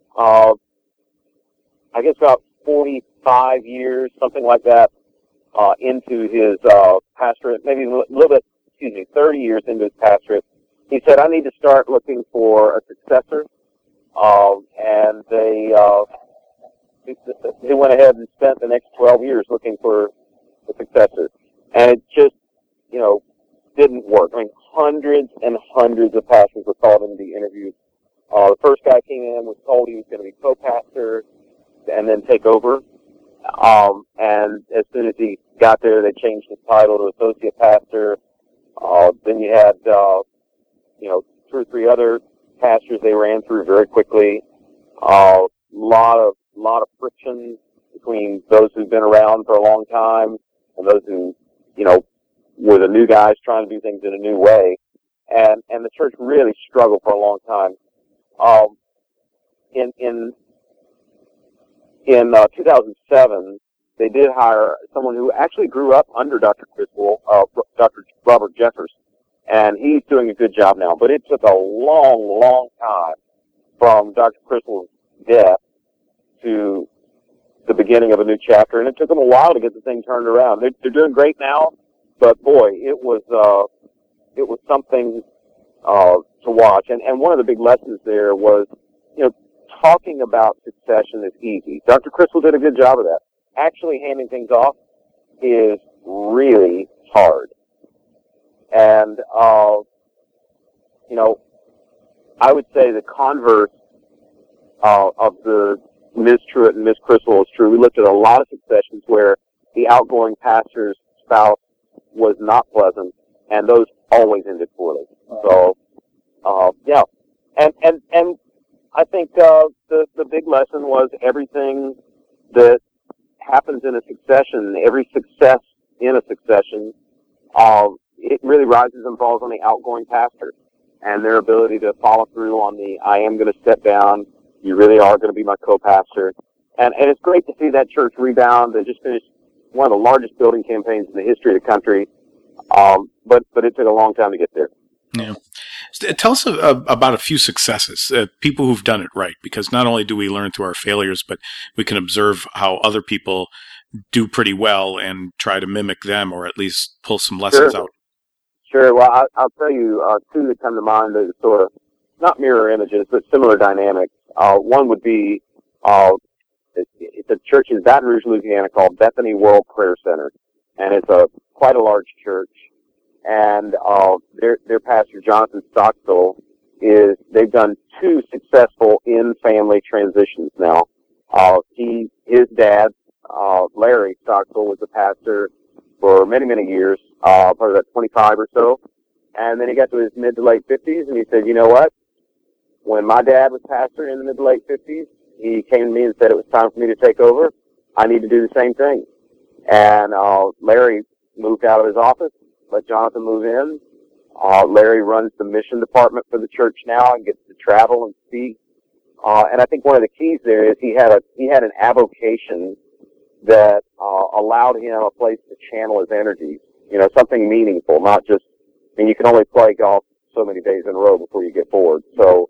I guess about 45 years, something like that, into his pastorate, maybe a little bit, 30 years into his pastorate, he said, I need to start looking for a successor. And they went ahead and spent the next 12 years looking for a successor. And it just, didn't work. I mean, hundreds and hundreds of pastors were called into the interviews. The first guy came in, was told he was going to be co-pastor and then take over. And as soon as he got there, they changed his title to associate pastor. Then you had, 2 or 3 other pastors they ran through very quickly. Lot of friction between those who've been around for a long time and those who, were the new guys trying to do things in a new way. And the church really struggled for a long time. In 2007, they did hire someone who actually grew up under Dr. Criswell, Dr. Robert Jeffers, and he's doing a good job now. But it took a long, long time from Dr. Criswell's death to the beginning of a new chapter, and it took them a while to get the thing turned around. They're doing great now, but boy, it was something to watch. And one of the big lessons there was, talking about succession is easy. Dr. Criswell did a good job of that. Actually handing things off is really hard. And, I would say the converse of the Ms. Truitt and Ms. Criswell is true. We looked at a lot of successions where the outgoing pastor's spouse was not pleasant, and those always ended poorly. So, yeah. And I think the big lesson was everything that happens in a succession, every success in a succession, it really rises and falls on the outgoing pastor and their ability to follow through on the, I am going to step down, you really are going to be my co-pastor. And it's great to see that church rebound. They just finished one of the largest building campaigns in the history of the country, but it took a long time to get there. Yeah. Tell us about a few successes, people who've done it right, because not only do we learn through our failures, but we can observe how other people do pretty well and try to mimic them, or at least pull some lessons out. Sure. Well, I'll tell you 2 that come to mind that are sort of not mirror images, but similar dynamics. One would be it's a church in Baton Rouge, Louisiana called Bethany World Prayer Center, and it's quite a large church. And their pastor, Jonathan Stockstill, they've done 2 successful in-family transitions now. His dad, Larry Stockstill, was a pastor for many, many years, probably about 25 or so. And then he got to his mid to late 50s, and he said, you know what? When my dad was pastor in the mid to late 50s, he came to me and said it was time for me to take over. I need to do the same thing. And Larry moved out of his office, let Jonathan move in. Larry runs the mission department for the church now and gets to travel and speak. And I think one of the keys there is he had an avocation that allowed him a place to channel his energies. Something meaningful, not just. You can only play golf so many days in a row before you get bored. So,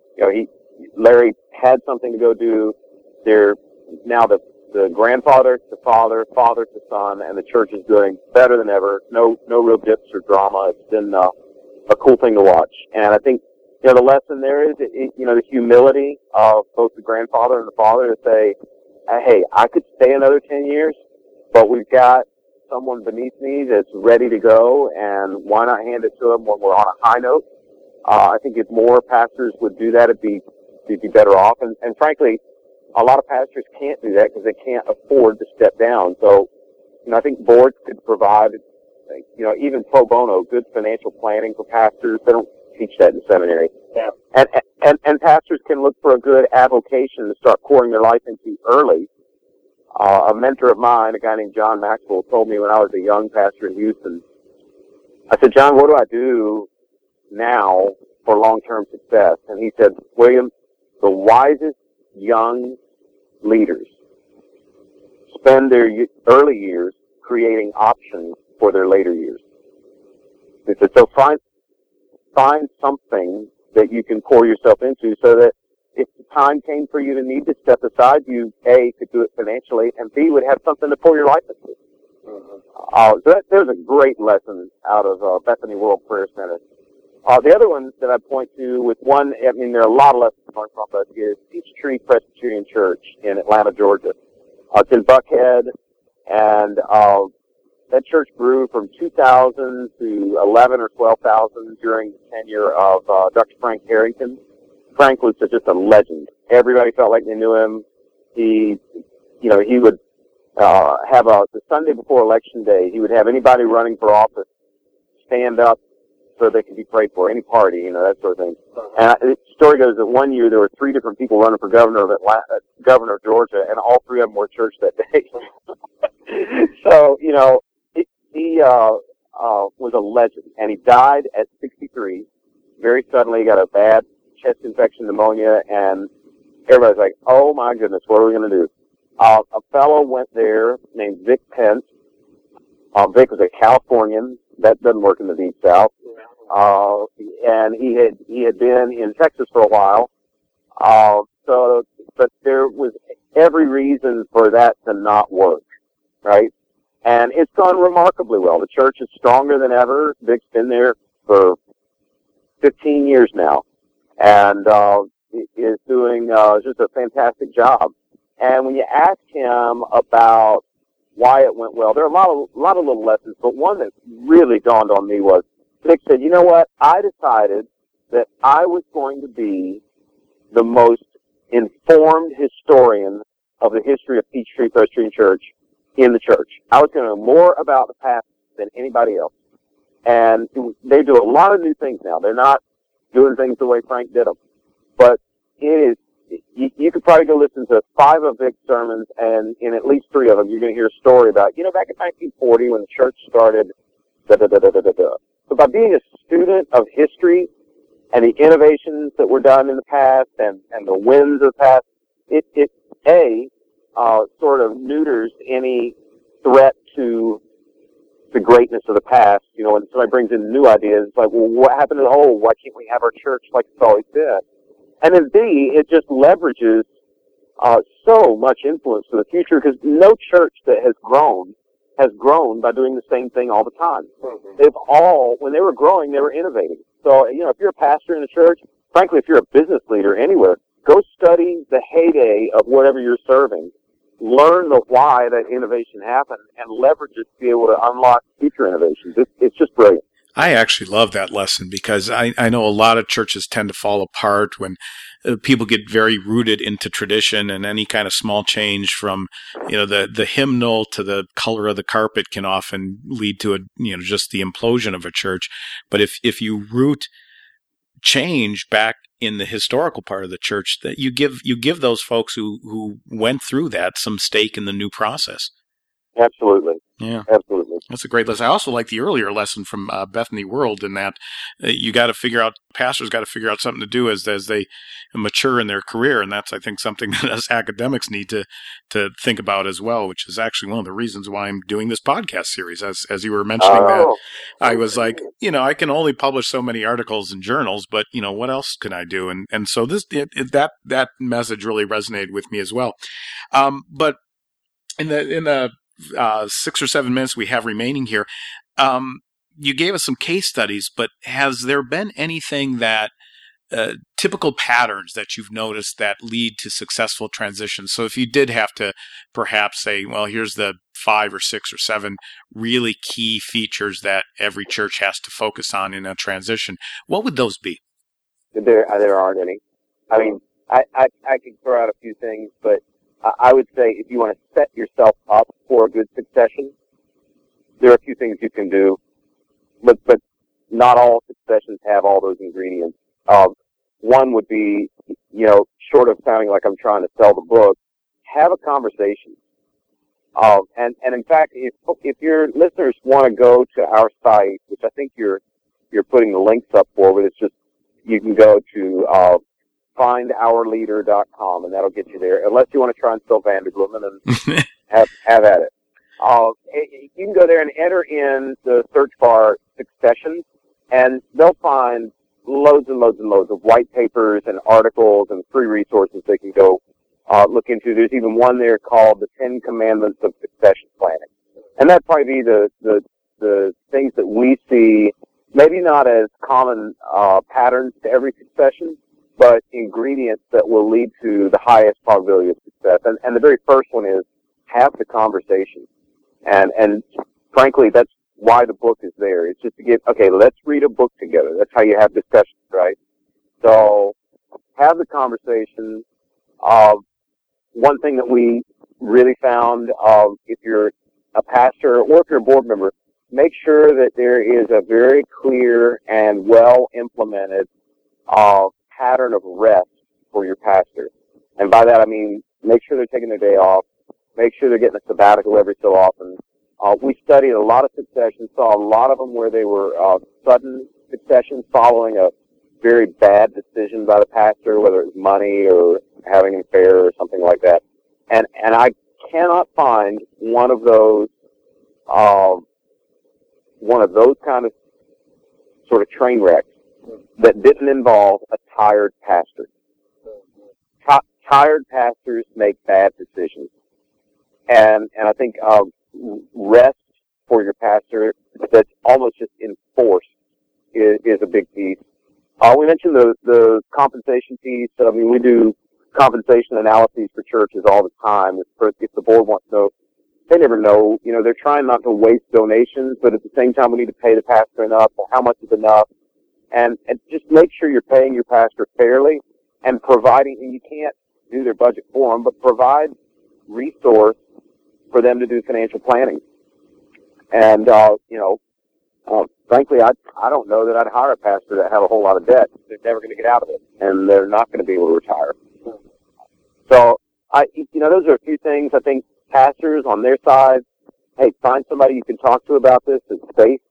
Larry had something to go do. They're now the grandfather to father, father to son, and the church is doing better than ever. No real dips or drama. It's been a cool thing to watch. And I think, the lesson there is, the humility of both the grandfather and the father to say, hey, I could stay another 10 years, but we've got someone beneath me that's ready to go, and why not hand it to them when we're on a high note? I think if more pastors would do that, it'd be better off. And frankly, a lot of pastors can't do that because they can't afford to step down. So, I think boards could provide, even pro bono, good financial planning for pastors. They don't teach that in seminary. Yeah. And pastors can look for a good avocation to start pouring their life into early. A mentor of mine, a guy named John Maxwell, told me when I was a young pastor in Houston, I said, John, what do I do now for long-term success? And he said, William, the wisest young leaders spend their early years creating options for their later years. He said, so find something that you can pour yourself into so that if the time came for you to need to step aside, you, A, could do it financially, and B, would have something to pour your life into. So there's a great lesson out of Bethany World Prayer Center. The other one that I point to with one, there are a lot of lessons to learn from us, is Peachtree Presbyterian Church in Atlanta, Georgia. It's in Buckhead, and that church grew from 2,000 to 11 or 12,000 during the tenure of Dr. Frank Harrington. Frank was just a legend. Everybody felt like they knew him. He would have the Sunday before Election Day, he would have anybody running for office stand up so they could be prayed for, any party, that sort of thing. And the story goes that one year there were 3 different people running for governor of Georgia, and all 3 of them were at church that day. So, he was a legend, and he died at 63. Very suddenly, he got a bad chest infection, pneumonia, and everybody's like, oh my goodness, what are we going to do? A fellow went there named Vic Pence. Vic was a Californian. That doesn't work in the Deep South. And he had been in Texas for a while. But there was every reason for that to not work, right? And it's gone remarkably well. The church is stronger than ever. Vic's been there for 15 years now, and is doing just a fantastic job. And when you ask him about why it went well, there are a lot of little lessons, but one that really dawned on me was, Vic said, you know what? I decided that I was going to be the most informed historian of the history of Peachtree Presbyterian Church in the church. I was going to know more about the past than anybody else. And they do a lot of new things now. They're not doing things the way Frank did them. But it is, you could probably go listen to 5 of Vic's sermons, and in at least 3 of them, you're going to hear a story about, back in 1940 when the church started, da-da-da-da-da-da. So by being a student of history and the innovations that were done in the past and the wins of the past, it sort of neuters any threat to the greatness of the past. When somebody brings in new ideas, it's like, well, what happened to the old? Why can't we have our church like it's always been? And then B, it just leverages so much influence for the future, because no church that has grown by doing the same thing all the time. When they were growing, they were innovating. So, if you're a pastor in the church, frankly, if you're a business leader anywhere, go study the heyday of whatever you're serving. Learn the why that innovation happened and leverage it to be able to unlock future innovations. It's just brilliant. I actually love that lesson, because I know a lot of churches tend to fall apart when people get very rooted into tradition, and any kind of small change from, the hymnal to the color of the carpet can often lead to just the implosion of a church. But if you root change back in the historical part of the church, that you give those folks who went through that some stake in the new process. Absolutely. Yeah. Absolutely. That's a great lesson. I also like the earlier lesson from Bethany World, in that pastors got to figure out something to do as they mature in their career. And that's, I think, something that us academics need to think about as well, which is actually one of the reasons why I'm doing this podcast series. As you were mentioning that, I was like, I can only publish so many articles in journals, but, what else can I do? And so that message really resonated with me as well. But in the 6 or 7 minutes we have remaining here, you gave us some case studies, but has there been anything that typical patterns that you've noticed that lead to successful transitions? So if you did have to perhaps say, well, here's the 5 or 6 or 7 really key features that every church has to focus on in a transition, what would those be? There aren't any. I could throw out a few things, but I would say if you want to set yourself up for a good succession, there are a few things you can do, but not all successions have all those ingredients. One would be, short of sounding like I'm trying to sell the book, have a conversation. And in fact, if your listeners want to go to our site, which I think you're putting the links up for, but it's just, you can go to findourleader.com, and that'll get you there, unless you want to try and spell Vanderbloemen, and have at it. You can go there and enter in the search bar succession, and they'll find loads and loads and loads of white papers and articles and free resources they can go look into. There's even one there called the 10 Commandments of Succession Planning. And that'd probably be the things that we see, maybe not as common patterns to every succession, but ingredients that will lead to the highest probability of success. And the very first one is have the conversation. And frankly, that's why the book is there. It's just to get, okay, let's read a book together. That's how you have discussions, right? So have the conversation. One thing that we really found, if you're a pastor or if you're a board member, make sure that there is a very clear and well-implemented pattern of rest for your pastor. And by that I mean make sure they're taking their day off, make sure they're getting a sabbatical every so often. We studied a lot of successions, saw a lot of them where they were sudden successions following a very bad decision by the pastor, whether it was money or having an affair or something like that. And I cannot find one of those kind of sort of train wrecks that didn't involve a tired pastor. Tired pastors make bad decisions. And I think rest for your pastor that's almost just enforced is a big piece. We mentioned the compensation piece. I mean, we do compensation analyses for churches all the time. If the board wants to know, they never know. They're trying not to waste donations, but at the same time, we need to pay the pastor enough. Or how much is enough? And just make sure you're paying your pastor fairly and providing, and you can't do their budget for them, but provide resource for them to do financial planning. And, frankly, I don't know that I'd hire a pastor that had a whole lot of debt. They're never going to get out of it, and they're not going to be able to retire. So, those are a few things. I think pastors on their side, hey, find somebody you can talk to about this that's safe.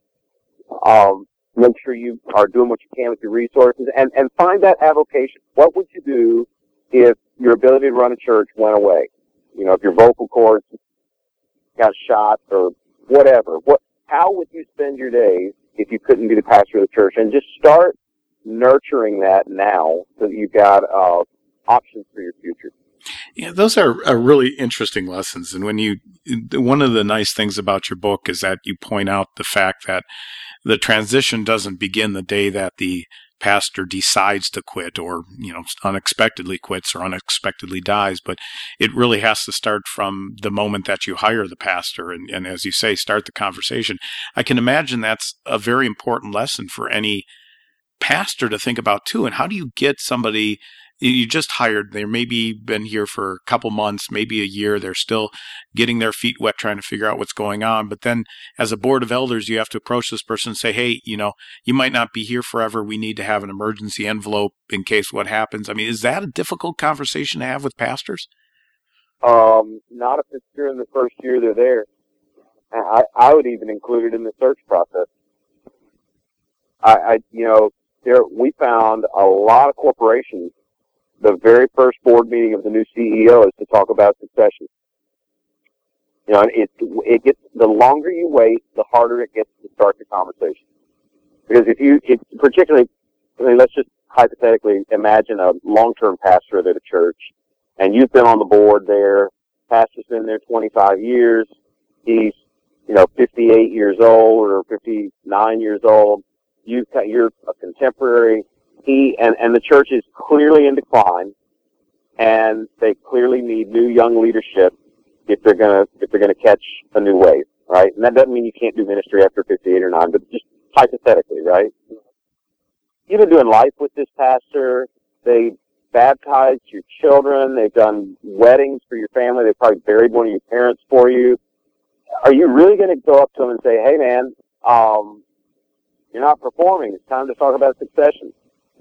Make sure you are doing what you can with your resources, and find that avocation. What would you do if your ability to run a church went away? If your vocal cords got shot or whatever. How would you spend your days if you couldn't be the pastor of the church? And just start nurturing that now so that you've got options for your future. Yeah, those are really interesting lessons. And one of the nice things about your book is that you point out the fact that the transition doesn't begin the day that the pastor decides to quit or, unexpectedly quits or unexpectedly dies, but it really has to start from the moment that you hire the pastor and as you say, start the conversation. I can imagine that's a very important lesson for any pastor to think about too. And how do you get somebody you just hired, they're maybe been here for a couple months, maybe a year, they're still getting their feet wet trying to figure out what's going on. But then as a board of elders, you have to approach this person and say, hey, you might not be here forever. We need to have an emergency envelope in case what happens. I mean, is that a difficult conversation to have with pastors? Not if it's during the first year they're there. I would even include it in the search process. We found a lot of corporations, the very first board meeting of the new CEO is to talk about succession. And it gets, the longer you wait, the harder it gets to start the conversation. Because let's just hypothetically imagine a long-term pastor at a church, and you've been on the board there, pastor's been there 25 years, he's, 58 years old or 59 years old, you're a contemporary, and the church is clearly in decline, and they clearly need new young leadership if they're gonna catch a new wave, right? And that doesn't mean you can't do ministry after 58 or 9, but just hypothetically, right? You've been doing life with this pastor. They baptized your children. They've done weddings for your family. They've probably buried one of your parents for you. Are you really going to go up to them and say, hey, man, you're not performing. It's time to talk about succession?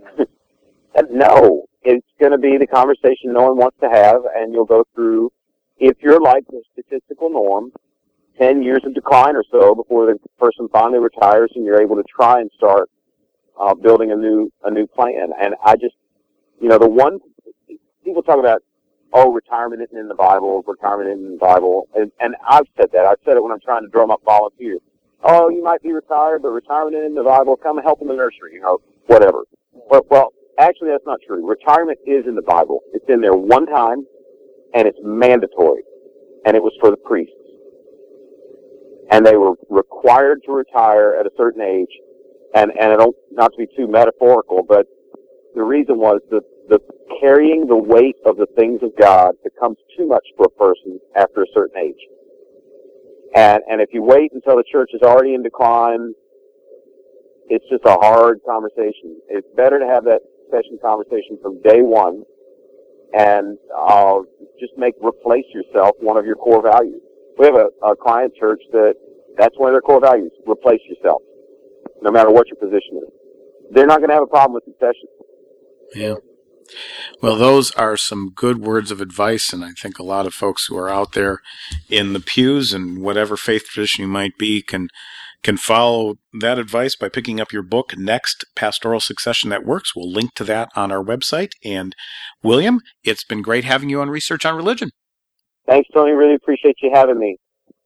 No. It's going to be the conversation no one wants to have, and you'll go through, if you're like the statistical norm, 10 years of decline or so before the person finally retires and you're able to try and start building a new plan. And I just, the one, people talk about, retirement isn't in the Bible, retirement isn't in the Bible. And I've said that. I've said it when I'm trying to drum up volunteers. Oh, you might be retired, but retirement isn't in the Bible. Come help in the nursery, whatever. Well, actually, that's not true. Retirement is in the Bible. It's in there one time, and it's mandatory. And it was for the priests. And they were required to retire at a certain age. And I don't, not to be too metaphorical, but the reason was the carrying the weight of the things of God becomes too much for a person after a certain age. And if you wait until the church is already in decline, it's just a hard conversation. It's better to have that session conversation from day one and just replace yourself one of your core values. We have a client church that's one of their core values, replace yourself, no matter what your position is. They're not going to have a problem with succession. Yeah. Well, those are some good words of advice, and I think a lot of folks who are out there in the pews and whatever faith tradition you might be can follow that advice by picking up your book, Next, Pastoral Succession That Works. We'll link to that on our website. And William, it's been great having you on Research on Religion. Thanks, Tony. Really appreciate you having me.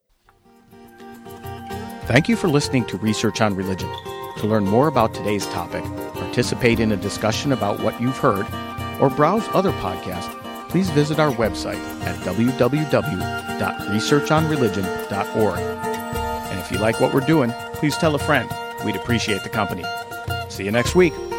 Thank you for listening to Research on Religion. To learn more about today's topic, participate in a discussion about what you've heard, or browse other podcasts, please visit our website at www.researchonreligion.org. And if you like what we're doing, please tell a friend. We'd appreciate the company. See you next week.